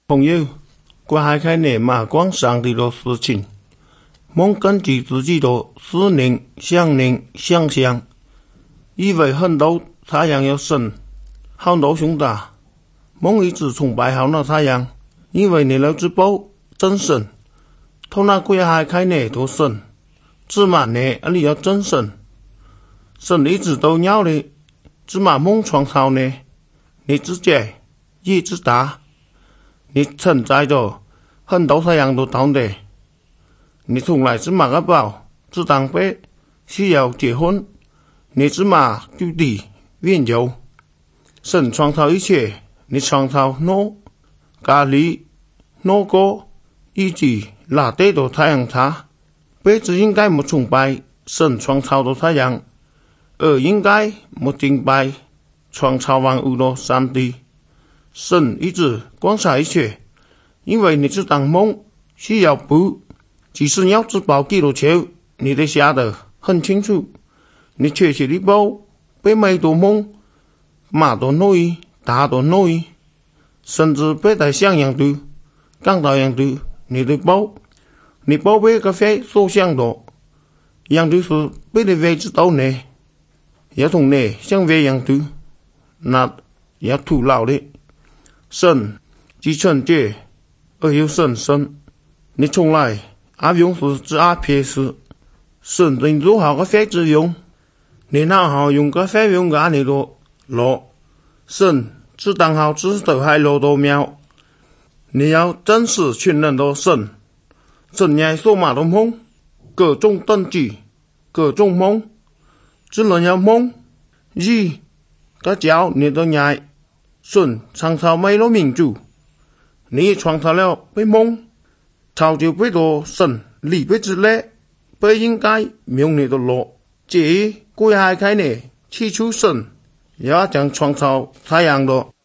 朋友，观海开内嘛，观上帝的事情，梦根据自己的思念、想象，以为很多太阳有神，很多兄弟，梦一直崇拜好那太阳，因为你老之宝真神，他那观海开内的神，芝麻呢，你要真神，神一直都要的，芝麻梦创造呢，你自己一直大。你承载着很多太阳的道理，你从来芝麻个宝，只当被需要结婚，你芝麻就地远游，神创造一切，你创造咖喱、歌以及拉低的太阳差，辈子应该没崇拜神创造的太阳，而应该没敬拜创造万物的上帝。神一直观察一切，因为你只当梦需要补，即使要只报几多球，你得下得很清楚。你确切的报，被每多梦，马多内，大多内，甚至被在想样度，讲到样度，你得报，你报被个非所想的，样度是被你位置到呢，也同你想为样度，那也徒劳的。神既纯洁而又神圣，你从来用是只撇事，神真做好个非之用，你哪好用个非用个你的路，神只当好只头还路多妙，你要真实全能的神，神也所马的梦，各种等级，各种梦，只能要梦，个叫你的爱。神创造美了民主，你创造了被梦，造就被多神里被之类，被应该用你的路，这归海开呢，起初神也将创造太阳的。